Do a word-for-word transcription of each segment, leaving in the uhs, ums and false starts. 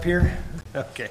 Here? Okay.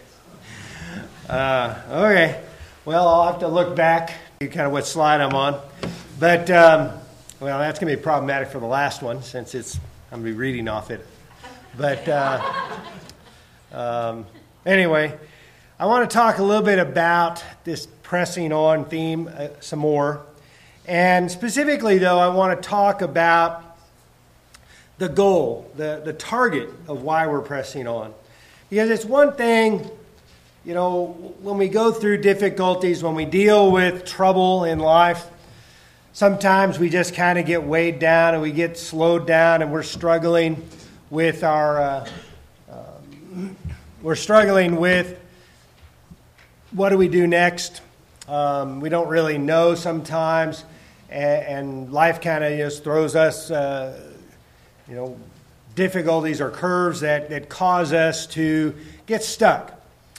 Uh, okay. Well, I'll have to look back to kind of what slide I'm on. But, um, well, that's going to be problematic for the last one since it's I'm going to be reading off it. But uh, um, anyway, I want to talk a little bit about this pressing on theme uh, some more. And specifically, though, I want to talk about the goal, the, the target of why we're pressing on. Because it's one thing, you know, when we go through difficulties, when we deal with trouble in life, sometimes we just kind of get weighed down and we get slowed down and we're struggling with our, uh, um, we're struggling with what do we do next? Um, we don't really know sometimes, and, and life kind of just throws us, uh, you know, difficulties or curves that, that cause us to get stuck.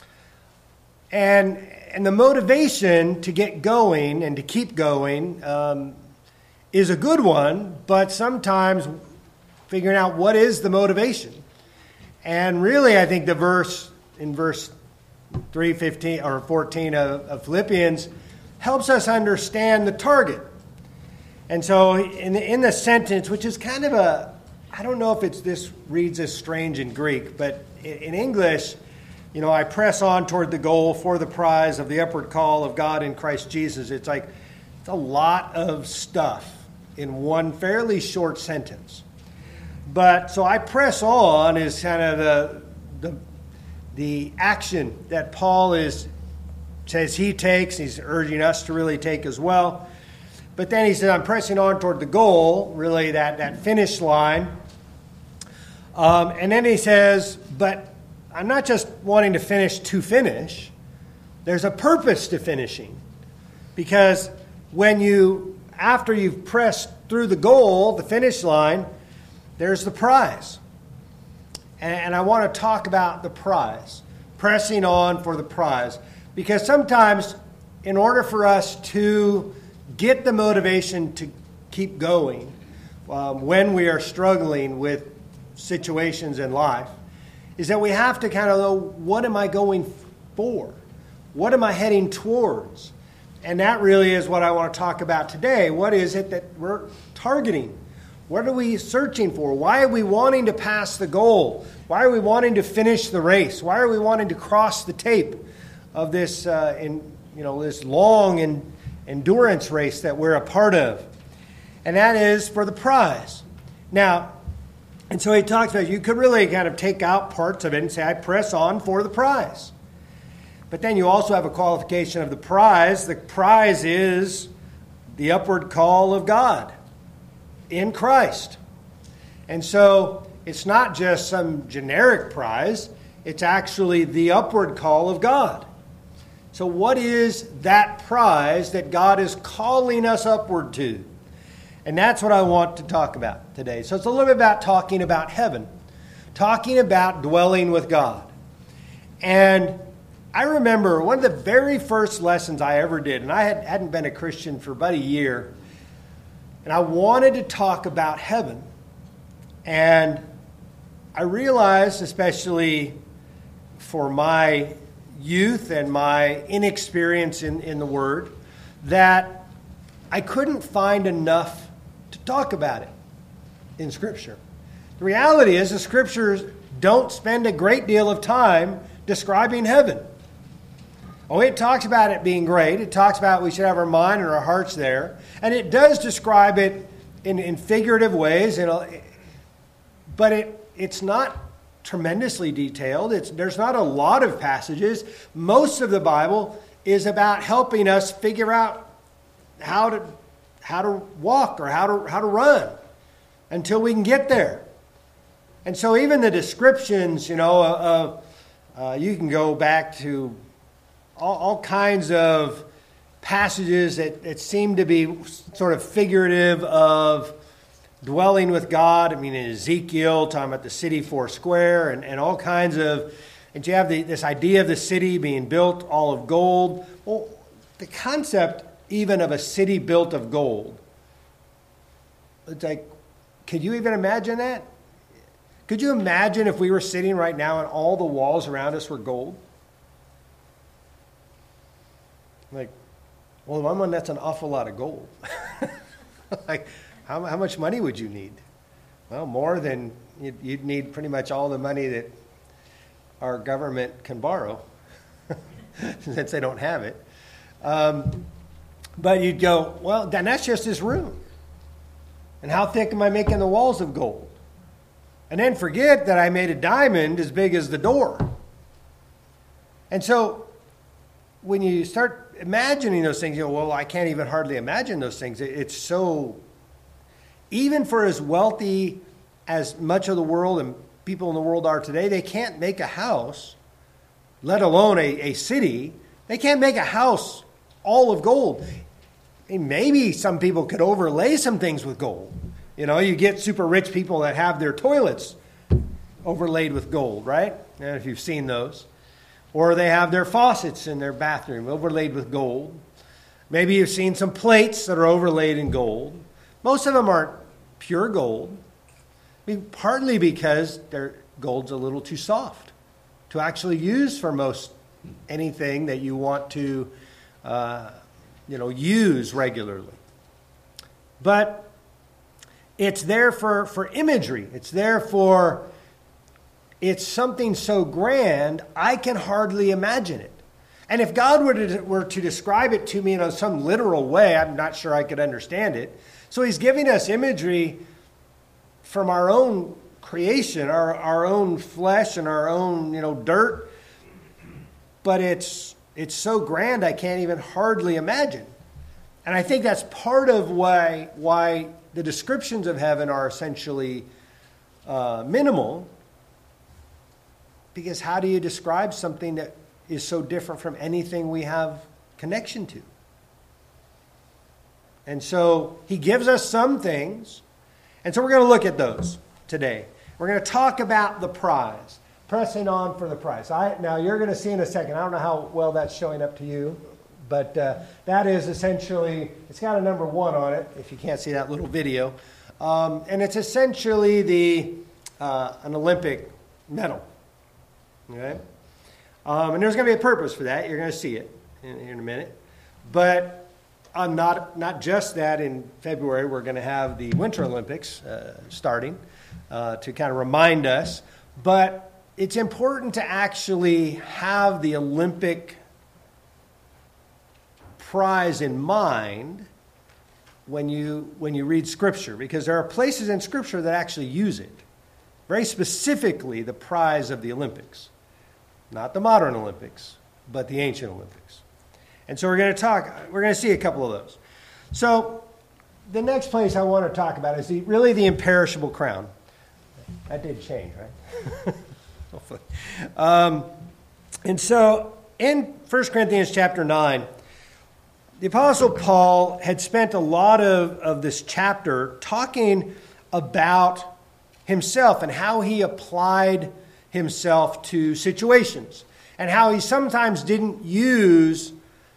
And and the motivation to get going and to keep going um, is a good one, but sometimes figuring out what is the motivation. And really, I think the verse in verse three fifteen or fourteen of, of Philippians helps us understand the target. And so in the, in the sentence, which is kind of a I don't know if it's this reads as strange in Greek, but in English, you know, I press on toward the goal for the prize of the upward call of God in Christ Jesus. It's like it's a lot of stuff in one fairly short sentence. But so I press on is kind of the the, the action that Paul is says he takes. He's urging us to really take as well. But then he said, I'm pressing on toward the goal, really that, that finish line. Um, and then he says, but I'm not just wanting to finish to finish. There's a purpose to finishing. Because when you, after you've pressed through the goal, the finish line, there's the prize. And, and I want to talk about the prize. Pressing on for the prize. Because sometimes, in order for us to get the motivation to keep going um, when we are struggling with situations in life, is that we have to kind of know, what am I going for? What am I heading towards? And that really is what I want to talk about today. What is it that we're targeting? What are we searching for? Why are we wanting to pass the goal? Why are we wanting to finish the race? Why are we wanting to cross the tape of this, uh, in, you know, this long and endurance race that we're a part of? And that is for the prize. Now, and so he talks about, you could really kind of take out parts of it and say, I press on for the prize. But then you also have a qualification of the prize. The prize is the upward call of God in Christ. And so it's not just some generic prize. It's actually the upward call of God. So what is that prize that God is calling us upward to? And that's what I want to talk about today. So it's a little bit about talking about heaven, talking about dwelling with God. And I remember one of the very first lessons I ever did, and I had, hadn't been a Christian for about a year, and I wanted to talk about heaven. And I realized, especially for my youth and my inexperience in, in the Word, that I couldn't find enough to talk about it in Scripture. The reality is the Scriptures don't spend a great deal of time describing heaven. Oh, it talks about it being great. It talks about we should have our mind and our hearts there. And it does describe it in, in figurative ways, you know, but it it's not tremendously detailed. It's, there's not a lot of passages. Most of the Bible is about helping us figure out how to how to walk or how to how to run until we can get there. And so even the descriptions, you know, of uh, you can go back to all, all kinds of passages that, that seem to be sort of figurative of dwelling with God. I mean, in Ezekiel, talking about the city four square and, and all kinds of, and you have the, this idea of the city being built all of gold. Well, the concept even of a city built of gold, it's like, could you even imagine that? Could you imagine if we were sitting right now and all the walls around us were gold? Like, well, one, that's an awful lot of gold. Like, how, how much money would you need? Well, more than you'd, you'd need pretty much all the money that our government can borrow, since they don't have it. Um, but you'd go, well, then that's just this room. And how thick am I making the walls of gold? And then forget that I made a diamond as big as the door. And so when you start imagining those things, you go, well, I can't even hardly imagine those things. It's so, even for as wealthy as much of the world and people in the world are today, they can't make a house, let alone a, a city. They can't make a house all of gold. And maybe some people could overlay some things with gold. You know, you get super rich people that have their toilets overlaid with gold, right? And if you've seen those. Or they have their faucets in their bathroom overlaid with gold. Maybe you've seen some plates that are overlaid in gold. Most of them aren't pure gold. I mean, partly because their gold's a little too soft to actually use for most anything that you want to, uh, you know, use regularly. But it's there for, for imagery. It's there for, it's something so grand, I can hardly imagine it. And if God were to, were to describe it to me in some literal way, I'm not sure I could understand it. So he's giving us imagery from our own creation, our, our own flesh and our own, you know, dirt. But it's it's so grand I can't even hardly imagine. And I think that's part of why why the descriptions of heaven are essentially uh, minimal. Because how do you describe something that is so different from anything we have connection to? And so he gives us some things. And so we're going to look at those today. We're going to talk about the prize. Pressing on for the prize. I, now, you're going to see in a second. I don't know how well that's showing up to you. But uh, that is essentially, it's got a number one on it, if you can't see that little video. Um, and it's essentially the uh, an Olympic medal. Okay? Um, and there's going to be a purpose for that. You're going to see it in, in a minute. But uh, not, not just that. In February, we're going to have the Winter Olympics uh, starting uh, to kind of remind us. But it's important to actually have the Olympic prize in mind when you when you read Scripture, because there are places in Scripture that actually use it. Very specifically, the prize of the Olympics. Not the modern Olympics, but the ancient Olympics. And so we're going to talk, we're going to see a couple of those. So the next place I want to talk about is the, really the imperishable crown. That did change, right? Hopefully. Um, and so in First Corinthians chapter nine, the Apostle Paul had spent a lot of, of this chapter talking about himself and how he applied himself to situations and how he sometimes didn't use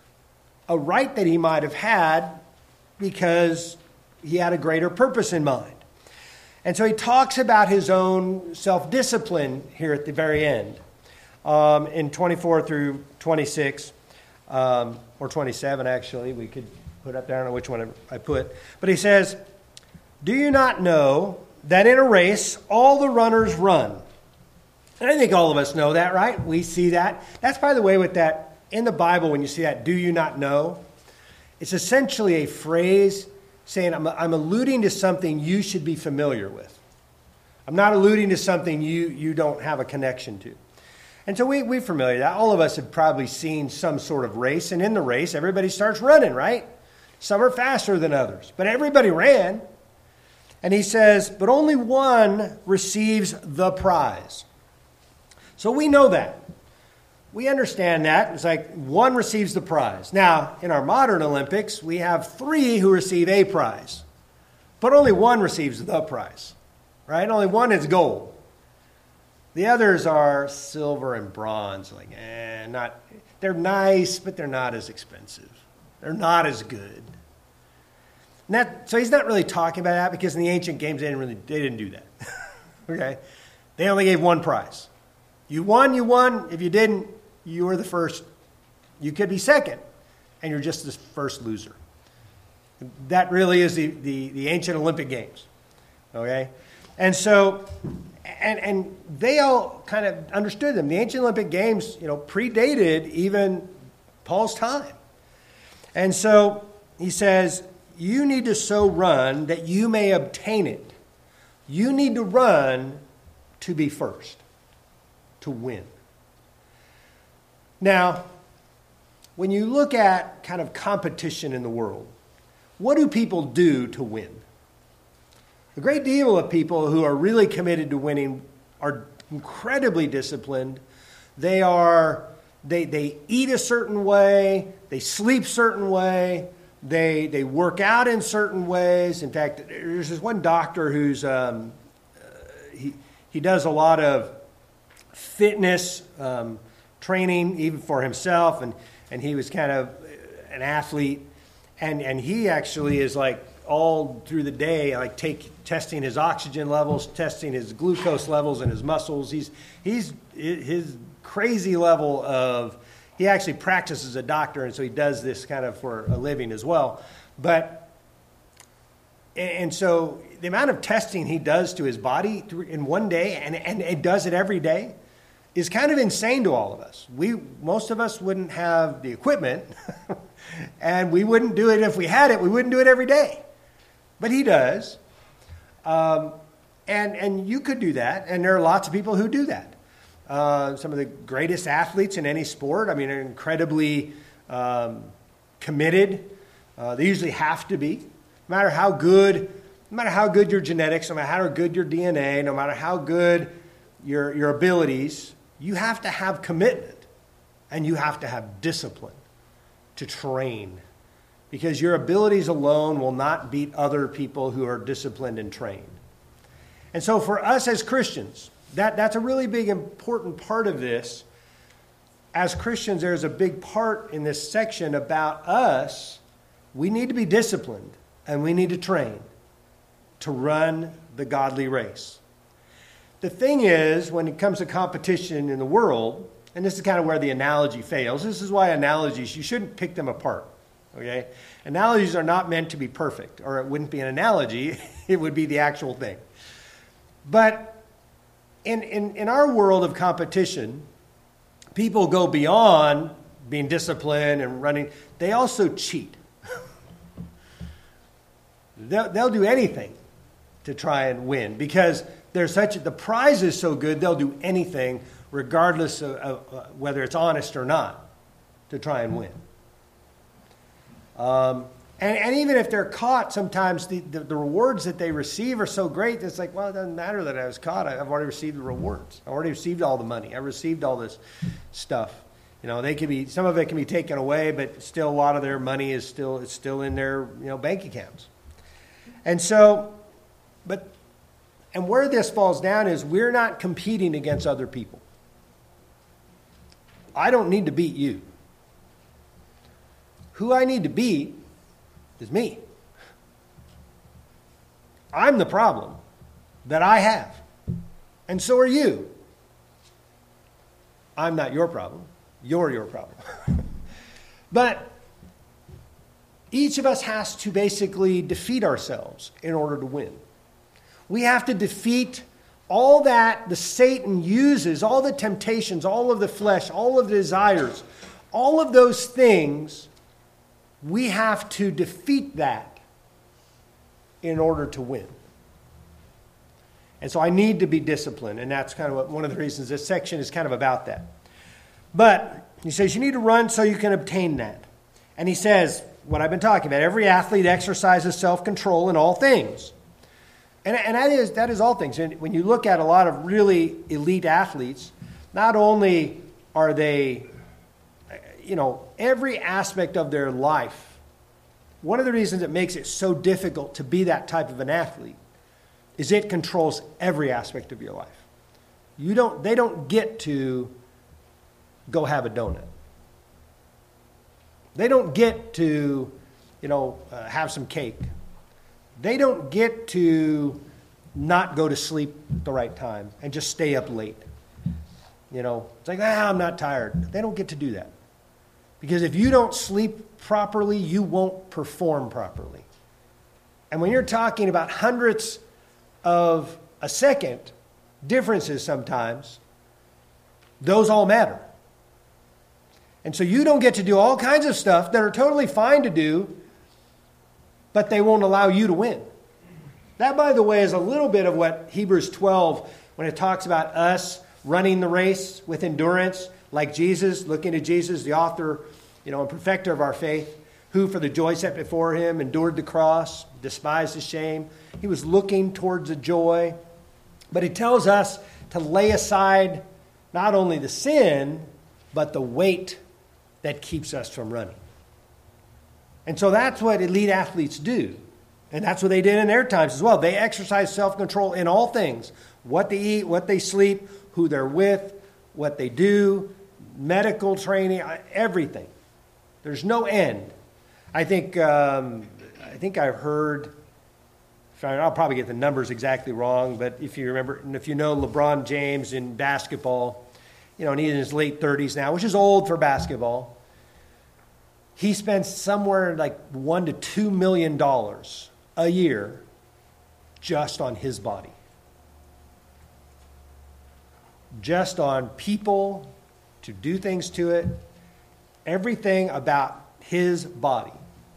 a right that he might have had because he had a greater purpose in mind. And so he talks about his own self-discipline here at the very end, um, in twenty-four through twenty-six, um, or twenty-seven actually. We could put up there, I don't know which one I put. But he says, "Do you not know that in a race all the runners run?" And I think all of us know that, right? We see that. That's, by the way, with that, in the Bible, when you see that, "do you not know?" It's essentially a phrase saying, I'm, I'm alluding to something you should be familiar with. I'm not alluding to something you, you don't have a connection to. And so we, we're familiar with that. All of us have probably seen some sort of race. And in the race, everybody starts running, right? Some are faster than others. But everybody ran. And he says, but only one receives the prize. So we know that. We understand that. It's like one receives the prize. Now, in our modern Olympics, we have three who receive a prize. But only one receives the prize, right? Only one is gold. The others are silver and bronze. Like, eh, not, they're nice, but they're not as expensive. They're not as good. And that, so he's not really talking about that because in the ancient games, they didn't really, they didn't do that. Okay? They only gave one prize. You won, you won. If you didn't, you were the first. You could be second, and you're just the first loser. That really is the, the, the ancient Olympic Games. Okay? And so, and, and they all kind of understood them. The ancient Olympic Games, you know, predated even Paul's time. And so he says, you need to so run that you may obtain it. You need to run to be first, to win. Now, when you look at kind of competition in the world, what do people do to win? A great deal of people who are really committed to winning are incredibly disciplined. They are they they eat a certain way, they sleep a certain way, they they work out in certain ways. In fact, there's this one doctor who's um, uh, he he does a lot of fitness um, training even for himself, and and he was kind of an athlete. And and he actually is like all through the day, like take testing his oxygen levels, testing his glucose levels in his muscles. He's he's his crazy level of he actually practices as a doctor, and so he does this kind of for a living as well. But and so the amount of testing he does to his body in one day, and and it does it every day, is kind of insane to all of us. We most of us wouldn't have the equipment. And we wouldn't do it if we had it. We wouldn't do it every day. But he does. Um, and, and you could do that. And there are lots of people who do that. Uh, some of the greatest athletes in any sport, I mean, are incredibly um, committed. Uh, they usually have to be. No matter how good, no matter how good your genetics, no matter how good your D N A, no matter how good your, your abilities, you have to have commitment. And you have to have discipline to train, because your abilities alone will not beat other people who are disciplined and trained. And so for us as Christians, that, that's a really big important part of this. As Christians, there's a big part in this section about us. We need to be disciplined and we need to train to run the godly race. The thing is, when it comes to competition in the world, and this is kind of where the analogy fails. This is why analogies, you shouldn't pick them apart, okay? Analogies are not meant to be perfect, or it wouldn't be an analogy. It would be the actual thing. But in, in, in our world of competition, people go beyond being disciplined and running. They also cheat. they'll, they'll do anything to try and win, because there's such a, the prize is so good, they'll do anything regardless of, of uh, whether it's honest or not, to try and win. Um, and, and even if they're caught, sometimes the, the, the rewards that they receive are so great that it's like, well, it doesn't matter that I was caught. I've already received the rewards. I already received all the money. I received all this stuff. You know, they can be, some of it can be taken away, but still a lot of their money is still is still in their, you know, bank accounts. And so, but, and where this falls down is we're not competing against other people. I don't need to beat you. Who I need to beat is me. I'm the problem that I have. And so are you. I'm not your problem. You're your problem. But each of us has to basically defeat ourselves in order to win. We have to defeat all that the Satan uses, all the temptations, all of the flesh, all of the desires, all of those things. We have to defeat that in order to win. And so I need to be disciplined, and that's kind of what, one of the reasons this section is kind of about that. But he says you need to run so you can obtain that. And he says, what I've been talking about, every athlete exercises self-control in all things. And, and that is that is all things. And when you look at a lot of really elite athletes, not only are they, you know, every aspect of their life, one of the reasons it makes it so difficult to be that type of an athlete is it controls every aspect of your life. You don't, they don't get to go have a donut. They don't get to, you know, uh, have some cake. They don't get to not go to sleep at the right time and just stay up late. You know, it's like, ah, I'm not tired. They don't get to do that. Because if you don't sleep properly, you won't perform properly. And when you're talking about hundredths of a second differences sometimes, those all matter. And so you don't get to do all kinds of stuff that are totally fine to do, but they won't allow you to win. That, by the way, is a little bit of what Hebrews twelve, when it talks about us running the race with endurance, like Jesus, looking to Jesus, the author, you know, and perfecter of our faith, who for the joy set before him endured the cross, despised the shame. He was looking towards the joy. But it tells us to lay aside not only the sin, but the weight that keeps us from running. And so that's what elite athletes do. And that's what they did in their times as well. They exercise self-control in all things. What they eat, what they sleep, who they're with, what they do, medical training, everything. There's no end. I think um, I think I've heard, I'll probably get the numbers exactly wrong, but if you remember, and if you know LeBron James in basketball, you know, and he's in his late thirties now, which is old for basketball, he spends somewhere like one to two million dollars a year just on his body. Just on people to do things to it, everything about his body.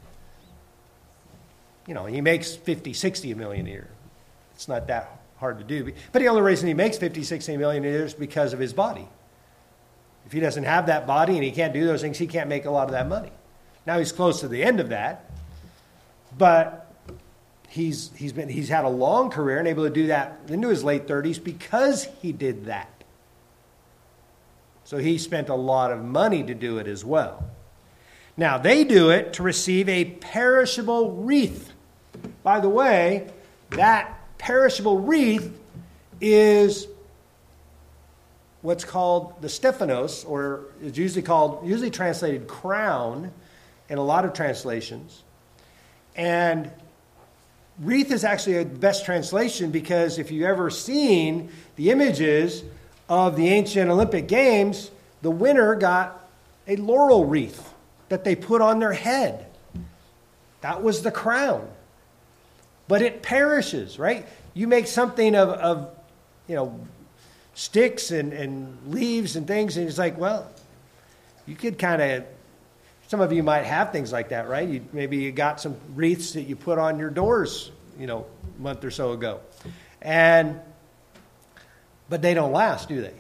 You know, he makes fifty, sixty million a year. It's not that hard to do. But the only reason he makes fifty, sixty million a year is because of his body. If he doesn't have that body and he can't do those things, he can't make a lot of that money. Now he's close to the end of that, but he's he's been he's had a long career and able to do that into his late thirties because he did that. So he spent a lot of money to do it as well. Now they do it to receive a perishable wreath. By the way, that perishable wreath is what's called the Stephanos, or is usually called, usually translated crown in a lot of translations. And wreath is actually the best translation because if you've ever seen the images of the ancient Olympic Games, the winner got a laurel wreath that they put on their head. That was the crown. But it perishes, right? You make something of, of you know, sticks and, and leaves and things, and it's like, well, you could kind of, some of you might have things like that, right? You, maybe you got some wreaths that you put on your doors, you know, a month or so ago. And, but they don't last, do they?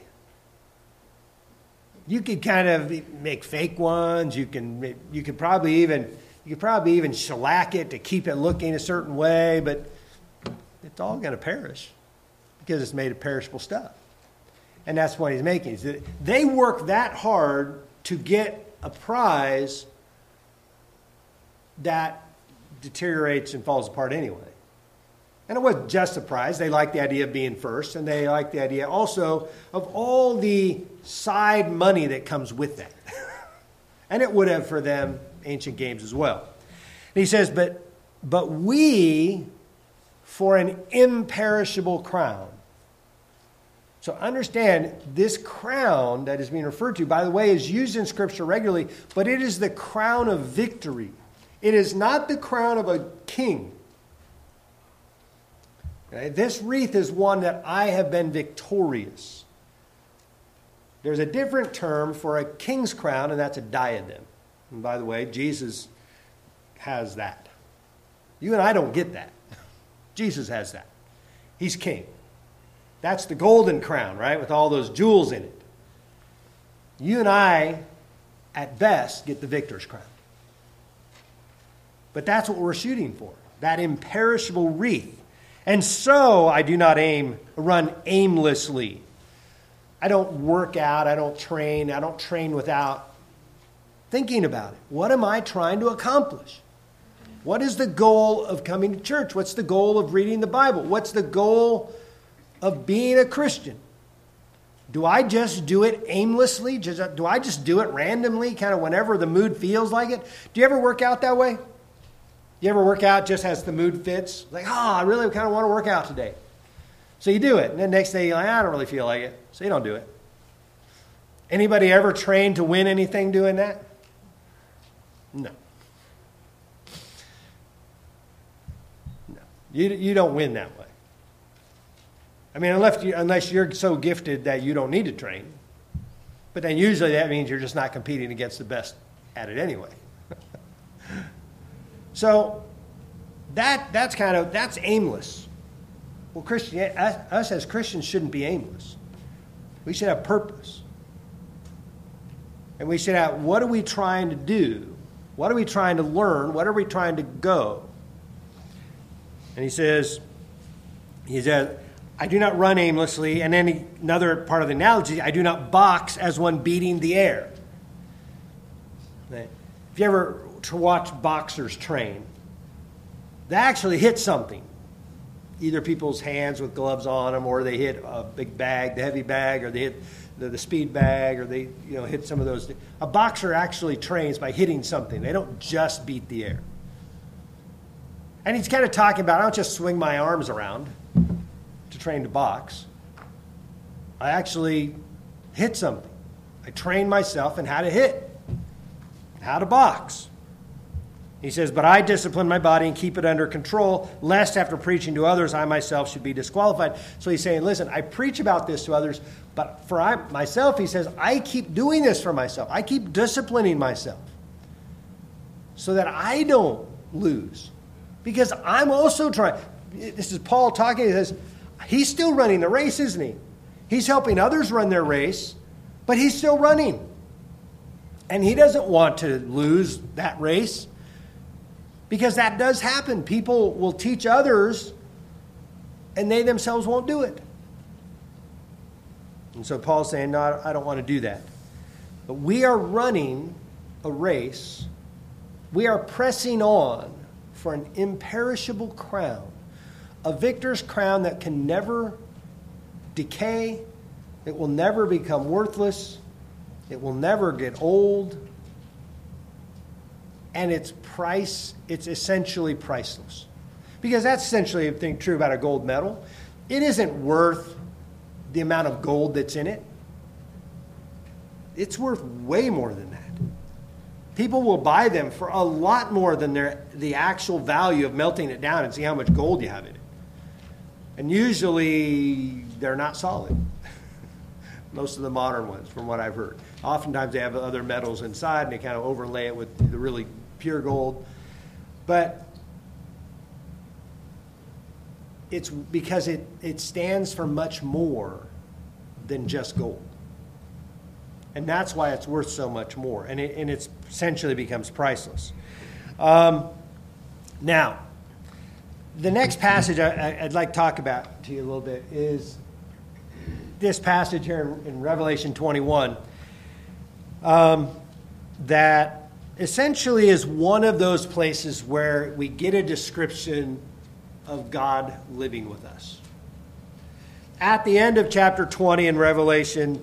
You could kind of make fake ones. You can, you could probably even, you could probably even shellac it to keep it looking a certain way, but it's all going to perish because it's made of perishable stuff. And that's what he's making. They work that hard to get a prize that deteriorates and falls apart anyway. And it wasn't just a prize. They liked the idea of being first, and they liked the idea also of all the side money that comes with that. And it would have for them ancient games as well. And he says, but, but we for an imperishable crown. So understand, this crown that is being referred to, by the way, is used in Scripture regularly, but it is the crown of victory. It is not the crown of a king. Okay? This wreath is one that I have been victorious. There's a different term for a king's crown, and that's a diadem. And by the way, Jesus has that. You and I don't get that. Jesus has that. He's king. That's the golden crown, right, with all those jewels in it. You and I, at best, get the victor's crown. But that's what we're shooting for, that imperishable wreath. And so I do not aim, run aimlessly. I don't work out, I don't train, I don't train without thinking about it. What am I trying to accomplish? What is the goal of coming to church? What's the goal of reading the Bible? What's the goal of being a Christian? Do I just do it aimlessly? Just, do I just do it randomly, kind of whenever the mood feels like it? Do you ever work out that way? You ever work out just as the mood fits? Like, oh, I really kind of want to work out today. So you do it. And then next day you're like, I don't really feel like it. So you don't do it. Anybody ever trained to win anything doing that? No. No. You, you don't win that way. I mean, unless, you, unless you're so gifted that you don't need to train. But then usually that means you're just not competing against the best at it anyway. So that that's kind of, that's aimless. Well, Christian, us, us as Christians shouldn't be aimless. We should have purpose. And we should have, what are we trying to do? What are we trying to learn? What are we trying to go? And he says, he says, I do not run aimlessly. And then he, another part of the analogy, I do not box as one beating the air. If you ever to watch boxers train, they actually hit something. Either people's hands with gloves on them, or they hit a big bag, the heavy bag, or they hit the, the speed bag, or they you know hit some of those. A boxer actually trains by hitting something. They don't just beat the air. And he's kind of talking about, I don't just swing my arms around to train to box. I actually hit something. I train myself in how to hit, how to box. He says, but I discipline my body and keep it under control, lest after preaching to others, I myself should be disqualified. So he's saying, listen, I preach about this to others, but for I, myself, he says, I keep doing this for myself. I keep disciplining myself so that I don't lose. Because I'm also trying. This is Paul talking. He says, he's still running the race, isn't he? He's helping others run their race, but he's still running. And he doesn't want to lose that race. Because that does happen. People will teach others, and they themselves won't do it. And so Paul's saying, no, I don't want to do that. But we are running a race. We are pressing on for an imperishable crown. A victor's crown that can never decay. It will never become worthless. It will never get old. And its price, it's essentially priceless. Because that's essentially, I think, true about a gold medal. It isn't worth the amount of gold that's in it. It's worth way more than that. People will buy them for a lot more than their, the actual value of melting it down and see how much gold you have in it. And usually, they're not solid. Most of the modern ones, from what I've heard. Oftentimes they have other metals inside and they kind of overlay it with the really pure gold. But it's because it, it stands for much more than just gold. And that's why it's worth so much more. And it and it's essentially becomes priceless. Um, now, the next passage I, I'd like to talk about to you a little bit is this passage here in, in Revelation twenty-one um, that essentially is one of those places where we get a description of God living with us. At the end of chapter twenty in Revelation,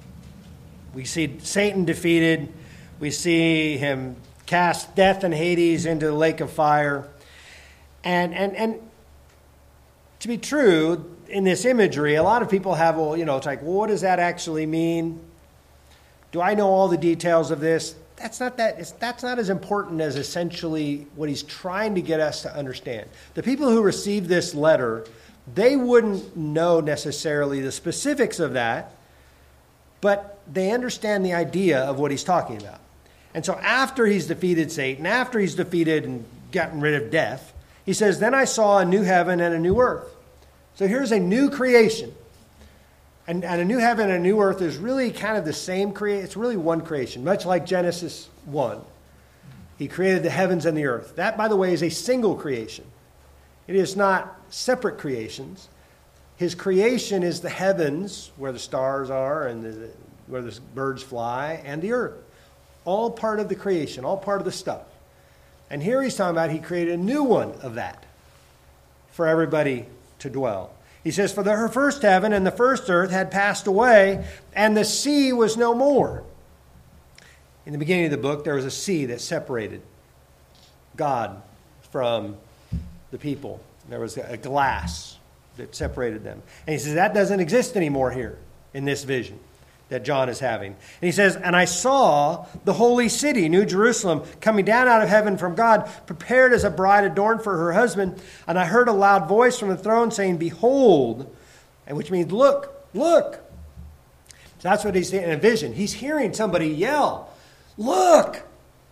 we see Satan defeated. We see him cast death and Hades into the lake of fire. And, and, and to be true, in this imagery, a lot of people have, well, you know, it's like, well, what does that actually mean? Do I know all the details of this? That's not that. It's, that's not as important as essentially what he's trying to get us to understand. The people who receive this letter, they wouldn't know necessarily the specifics of that, but they understand the idea of what he's talking about. And so after he's defeated Satan, after he's defeated and gotten rid of death, he says, then I saw a new heaven and a new earth. So here's a new creation. And, and a new heaven and a new earth is really kind of the same creation. It's really one creation, much like Genesis one. He created the heavens and the earth. That, by the way, is a single creation. It is not separate creations. His creation is the heavens, where the stars are and the, where the birds fly, and the earth. All part of the creation, all part of the stuff. And here he's talking about he created a new one of that for everybody to dwell. He says, for the first heaven and the first earth had passed away, and the sea was no more. In the beginning of the book, there was a sea that separated God from the people. There was a glass that separated them. And he says that doesn't exist anymore here in this vision that John is having. And he says, and I saw the holy city, New Jerusalem, coming down out of heaven from God, prepared as a bride adorned for her husband. And I heard a loud voice from the throne saying, behold, and which means look, look. So that's what he's saying in a vision. He's hearing somebody yell, look,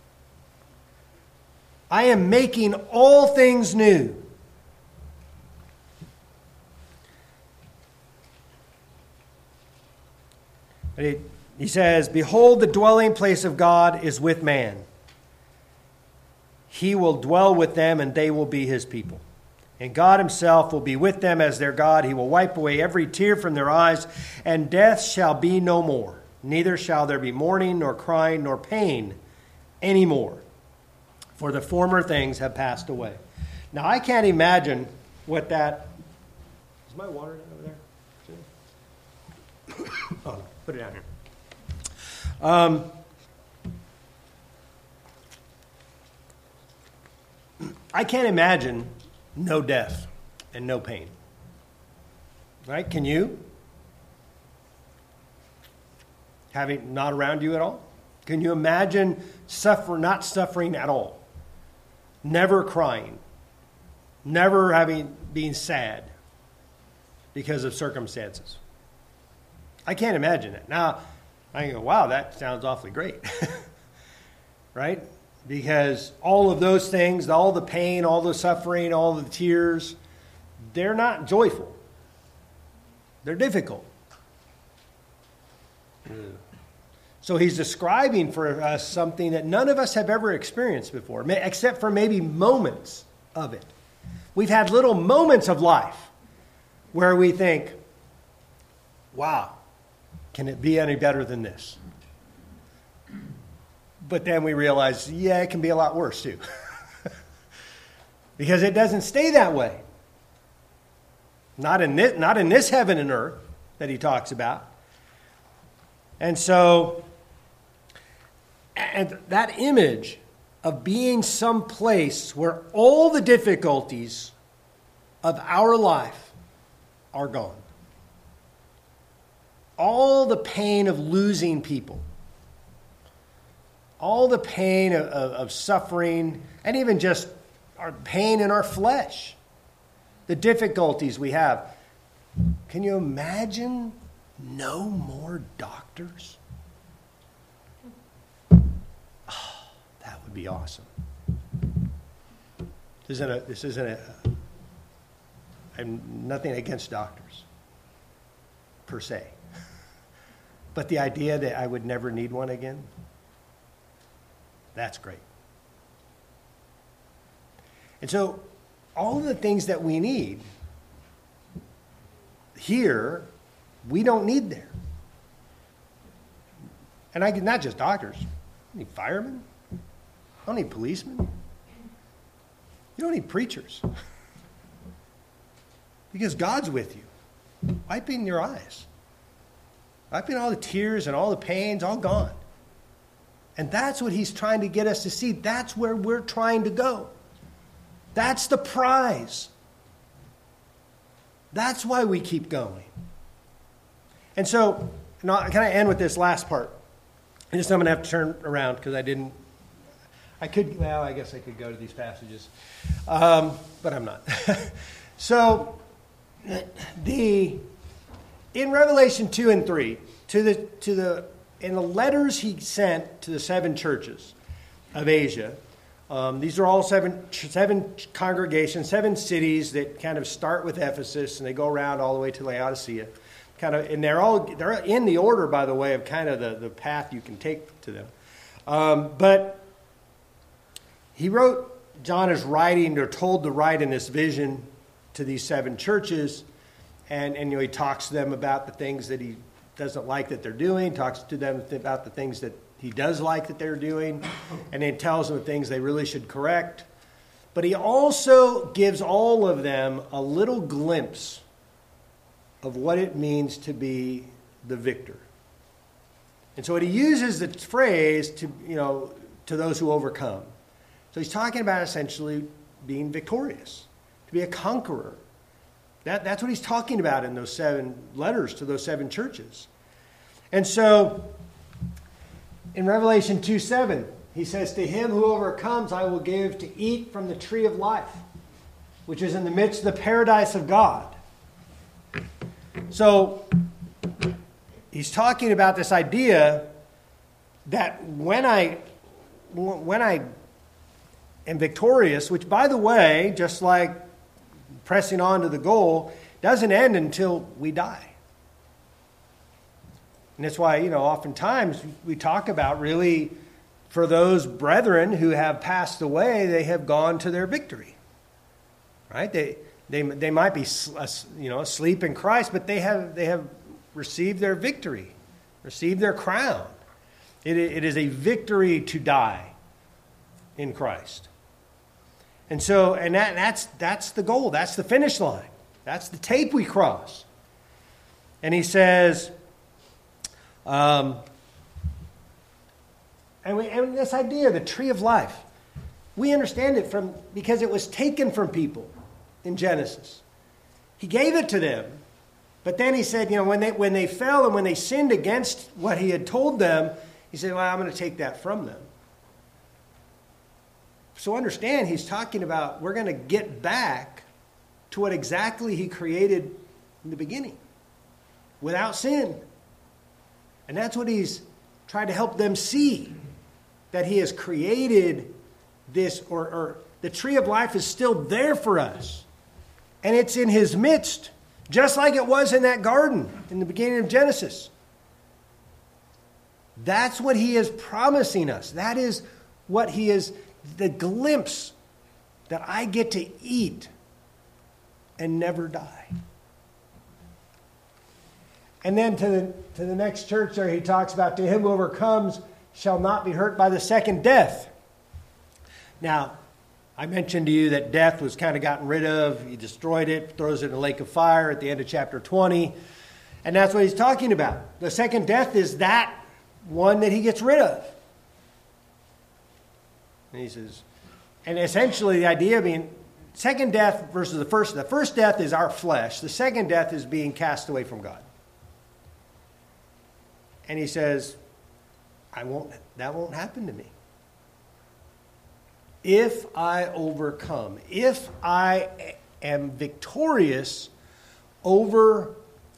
I am making all things new. He, he says, behold, the dwelling place of God is with man. He will dwell with them, and they will be his people. And God himself will be with them as their God. He will wipe away every tear from their eyes, and death shall be no more. Neither shall there be mourning, nor crying, nor pain any more. For the former things have passed away. Now, I can't imagine what that... Is my water over there? Oh, no. Put it down here. Um, I can't imagine no death and no pain. Right? Can you? Having not around you at all? Can you imagine suffer, not suffering at all? Never crying. Never having being sad because of circumstances. I can't imagine it. Now, I go, wow, that sounds awfully great. Right? Because all of those things, all the pain, all the suffering, all the tears, they're not joyful. They're difficult. So he's describing for us something that none of us have ever experienced before, except for maybe moments of it. We've had little moments of life where we think, wow, can it be any better than this? But then we realize, yeah, it can be a lot worse too. Because it doesn't stay that way. Not in this, not in this heaven and earth that he talks about. And so, and that image of being someplace where all the difficulties of our life are gone. All the pain of losing people. All the pain of, of, of suffering, and even just our pain in our flesh. The difficulties we have. Can you imagine no more doctors? Oh, that would be awesome. This isn't a, this isn't a, I'm nothing against doctors, per se. But the idea that I would never need one again, that's great. And so, all of the things that we need here, we don't need there. And I not just doctors. I need firemen. I don't need policemen. You don't need preachers. Because God's with you, wiping your eyes. Wiping all the tears and all the pains, all gone. And that's what he's trying to get us to see. That's where we're trying to go. That's the prize. That's why we keep going. And so, now, can I end with this last part? I just I'm going to have to turn around because I didn't. I could, well, I guess I could go to these passages. Um, but I'm not. So, the... In Revelation two and three, to the to the in the letters he sent to the seven churches of Asia, um, these are all seven seven congregations, seven cities that kind of start with Ephesus and they go around all the way to Laodicea, kind of, and they're all they're in the order, by the way, of kind of the, the path you can take to them. Um, but he wrote, John is writing or told to write in this vision to these seven churches. And, and you know, he talks to them about the things that he doesn't like that they're doing, talks to them about the things that he does like that they're doing, and then tells them the things they really should correct. But he also gives all of them a little glimpse of what it means to be the victor. And so what he uses the phrase to, you know, to those who overcome. So he's talking about essentially being victorious, to be a conqueror. That, that's what he's talking about in those seven letters to those seven churches. And so, in Revelation two seven, he says, to him who overcomes, I will give to eat from the tree of life, which is in the midst of the paradise of God. So, he's talking about this idea that when I, when I am victorious, which, by the way, just like pressing on to the goal, doesn't end until we die. And that's why, you know, oftentimes we talk about really, for those brethren who have passed away, they have gone to their victory. Right? They they they might be, you know, asleep in Christ, but they have they have received their victory, received their crown. It, it is a victory to die in Christ. And so, and that, that's that's the goal. That's the finish line. That's the tape we cross. And he says, um, and, we, and this idea, the tree of life, we understand it from because it was taken from people in Genesis. He gave it to them, but then he said, you know, when they when they fell and when they sinned against what he had told them, he said, well, I'm going to take that from them. So understand, he's talking about we're going to get back to what exactly he created in the beginning, without sin. And that's what he's trying to help them see, that he has created this, or, or the tree of life is still there for us. And it's in his midst, just like it was in that garden in the beginning of Genesis. That's what he is promising us. That is what he is, the glimpse that I get to eat and never die. And then to the, to the next church there, he talks about, to him who overcomes shall not be hurt by the second death. Now, I mentioned to you that death was kind of gotten rid of. He destroyed it, throws it in a lake of fire at the end of chapter twenty. And that's what he's talking about. The second death is that one that he gets rid of. And he says, and essentially the idea being, second death versus the first. The first death is our flesh. The second death is being cast away from God. And he says, I won't, that won't happen to me. If I overcome, if I am victorious over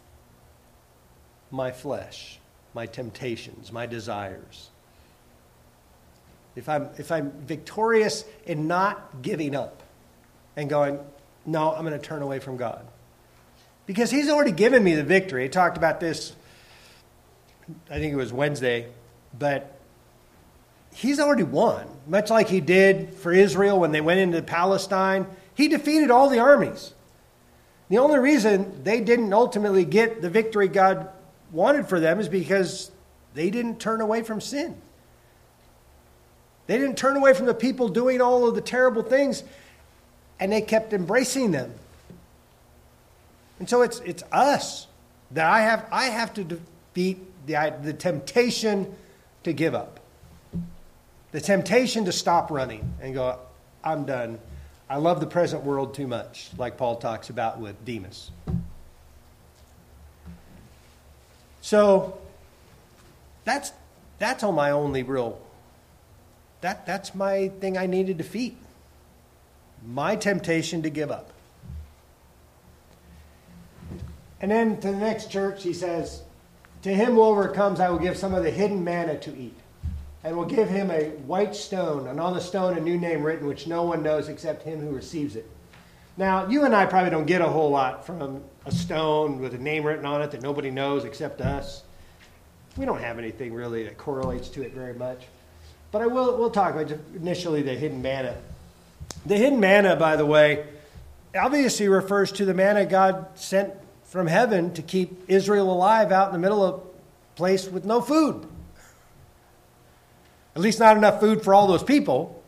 my flesh, my temptations, my desires. If I'm, if I'm victorious in not giving up and going, no, I'm going to turn away from God. Because he's already given me the victory. I talked about this, I think it was Wednesday, but he's already won. Much like he did for Israel when they went into Palestine. He defeated all the armies. The only reason they didn't ultimately get the victory God wanted for them is because they didn't turn away from sin. They didn't turn away from the people doing all of the terrible things, and they kept embracing them. And so it's it's us that I have I have to defeat the the temptation to give up. The temptation to stop running and go, I'm done. I love the present world too much, like Paul talks about with Demas. So that's that's all my only real, that that's my thing I need to defeat. My temptation to give up. And then to the next church, he says, to him who overcomes, I will give some of the hidden manna to eat. And will give him a white stone, and on the stone a new name written, which no one knows except him who receives it. Now, you and I probably don't get a whole lot from a stone with a name written on it that nobody knows except us. We don't have anything really that correlates to it very much. But I will we'll talk about initially the hidden manna. The hidden manna, by the way, obviously refers to the manna God sent from heaven to keep Israel alive out in the middle of a place with no food. At least not enough food for all those people.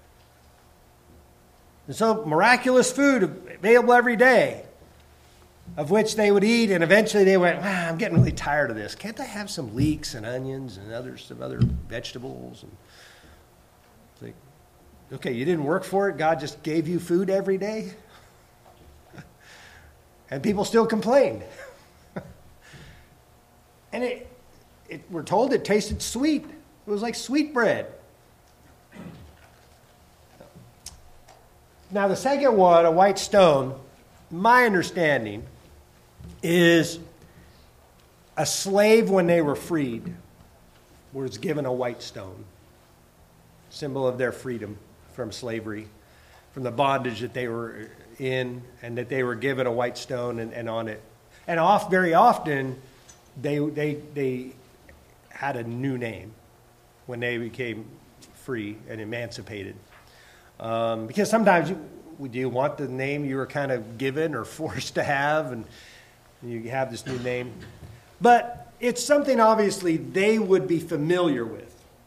And so miraculous food available every day, of which they would eat, and eventually they went, wow, I'm getting really tired of this. Can't I have some leeks and onions and other, some other vegetables? And it's like, okay, you didn't work for it. God just gave you food every day. And people still complained. And it, it, we're told it tasted sweet. It was like sweet bread. Now, the second one, a white stone, my understanding is a slave when they were freed was given a white stone, symbol of their freedom from slavery, from the bondage that they were in, and that they were given a white stone and, and on it. And off, very often, they, they, they had a new name when they became free and emancipated. Um, because sometimes you, do you want the name you were kind of given or forced to have, and you have this new name. But it's something obviously they would be familiar with.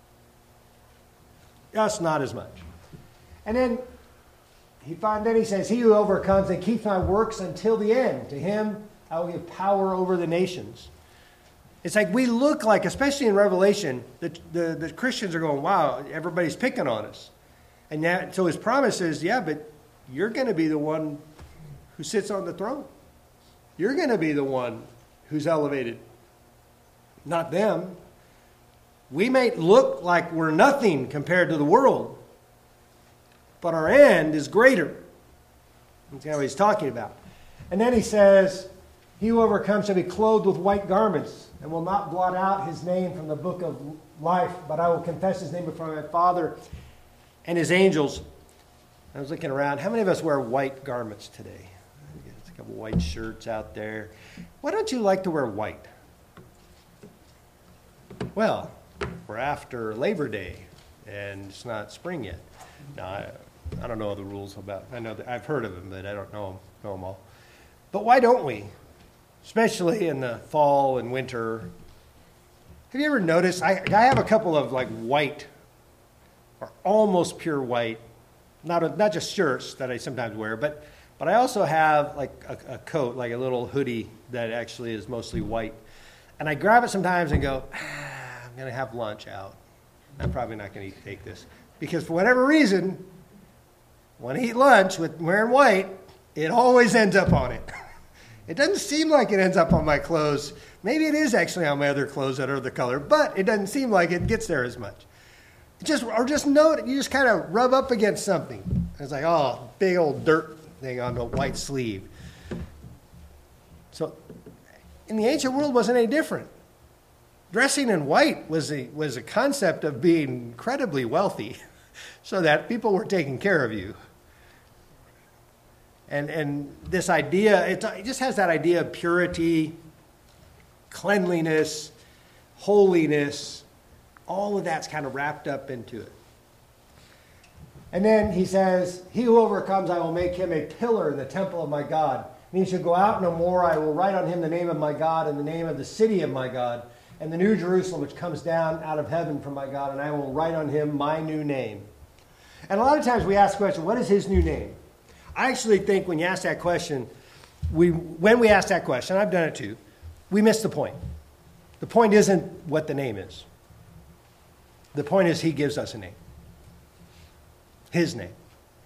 Us, not as much. And then he find, then he says, he who overcomes and keeps my works until the end, to him I will give power over the nations. It's like we look like, especially in Revelation, the, the, the Christians are going, wow, everybody's picking on us. And that, so his promise is, yeah, but you're going to be the one who sits on the throne. You're going to be the one who's elevated, not them. We may look like we're nothing compared to the world, but our end is greater. That's what he's talking about. And then he says, he who overcomes shall be clothed with white garments and will not blot out his name from the book of life, but I will confess his name before my Father and his angels. I was looking around. How many of us wear white garments today? There's a couple white shirts out there. Why don't you like to wear white? Well, we're after Labor Day, and it's not spring yet. Now, I, I don't know the rules about. I know that I've heard of them, but I don't know, know them all. But why don't we? Especially in the fall and winter. Have you ever noticed? I, I have a couple of like white, or almost pure white, not a, not just shirts that I sometimes wear, but but I also have like a, a coat, like a little hoodie that actually is mostly white. And I grab it sometimes and go, ah, I'm going to have lunch out. I'm probably not going to take this. Because for whatever reason, when I eat lunch with wearing white, it always ends up on it. It doesn't seem like it ends up on my clothes. Maybe it is actually on my other clothes that are the color, but it doesn't seem like it gets there as much. Just or just note, you just kind of rub up against something. It's like, oh, big old dirt thing on the white sleeve. So in the ancient world, it wasn't any different. Dressing in white was a, was a concept of being incredibly wealthy so that people were taking care of you. And and this idea, it, it just has that idea of purity, cleanliness, holiness. All of that's kind of wrapped up into it. And then he says, he who overcomes, I will make him a pillar in the temple of my God. And he shall go out no more. I will write on him the name of my God and the name of the city of my God and the new Jerusalem which comes down out of heaven from my God. And I will write on him my new name. And a lot of times we ask the question, what is his new name? I actually think when you ask that question, we when we ask that question, I've done it too, we miss the point. The point isn't what the name is. The point is he gives us a name. His name.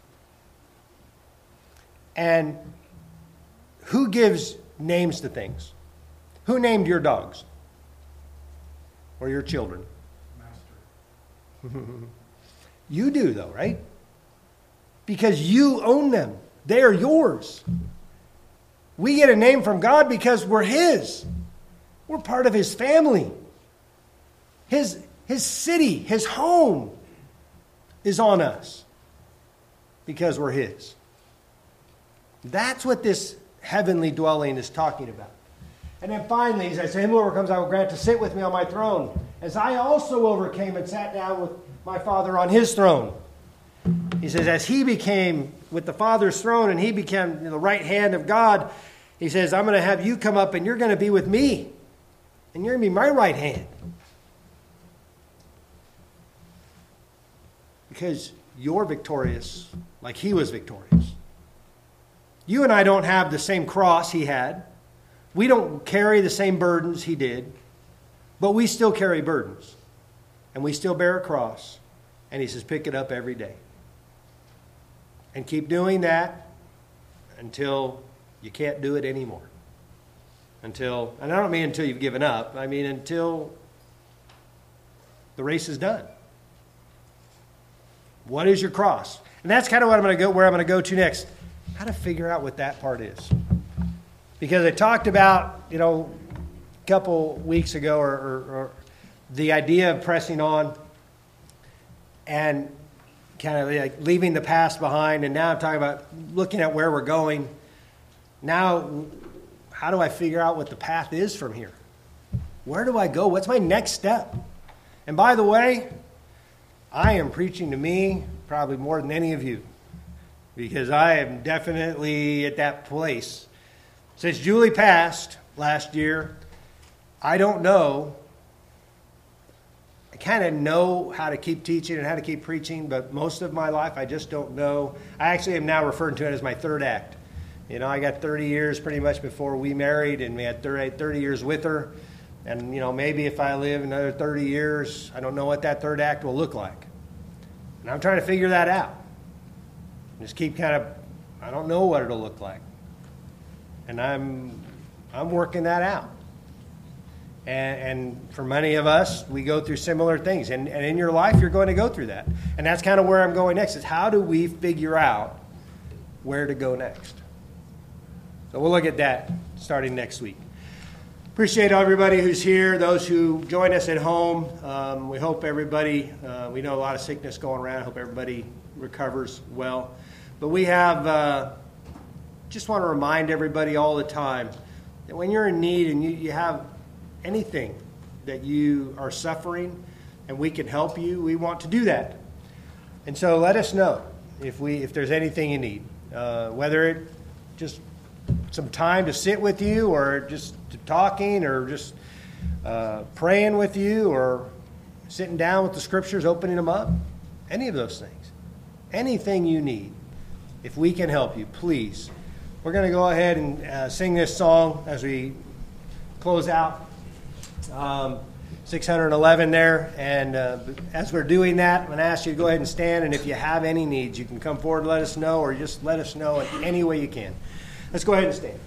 And who gives names to things? Who named your dogs? Or your children? Master. You do though, right? Because you own them. They are yours. We get a name from God because we're his. We're part of his family. His, his city, his home is on us because we're his. That's what this heavenly dwelling is talking about. And then finally, he says, to him who overcomes, I will grant to sit with me on my throne, as I also overcame and sat down with my Father on his throne. He says, as he became with the Father's throne and he became the right hand of God, he says, I'm going to have you come up and you're going to be with me. And you're going to be my right hand. Because you're victorious like he was victorious. You and I don't have the same cross he had. We don't carry the same burdens he did. But we still carry burdens. And we still bear a cross. And he says, pick it up every day. And keep doing that until You can't do it anymore. Until, and I don't mean until you've given up, I mean until the race is done. What is your cross? And that's kind of what I'm going to go, where I'm going to go to next. How to figure out what that part is. Because I talked about, you know, a couple weeks ago, or, or, or the idea of pressing on and kind of like leaving the past behind. And now I'm talking about looking at where we're going. Now, how do I figure out what the path is from here? Where do I go? What's my next step? And by the way, I am preaching to me probably more than any of you, because I am definitely at that place. Since Julie passed last year, I don't know. I kind of know how to keep teaching and how to keep preaching, but most of my life I just don't know. I actually am now referring to it as my third act. You know, I got thirty years pretty much before we married, and we had thirty years with her. And, you know, maybe if I live another thirty years, I don't know what that third act will look like. And I'm trying to figure that out. Just keep kind of, I don't know what it'll look like. And I'm I'm working that out. And, and for many of us, we go through similar things. And, and in your life, you're going to go through that. And that's kind of where I'm going next, is how do we figure out where to go next? So we'll look at that starting next week. Appreciate everybody who's here, those who join us at home. Um, we hope everybody, uh, we know a lot of sickness going around. I hope everybody recovers well. But we have, uh, just want to remind everybody all the time that when you're in need and you, you have anything that you are suffering and we can help you, we want to do that. And so let us know if we if there's anything you need, uh, whether it just some time to sit with you, or just talking, or just uh, praying with you, or sitting down with the scriptures, opening them up. Any of those things. Anything you need. If we can help you, please. We're going to go ahead and uh, sing this song as we close out. Um, six hundred eleven there. And uh, as we're doing that, I'm going to ask you to go ahead and stand. And if you have any needs, you can come forward and let us know, or just let us know in any way you can. Let's go ahead and stand.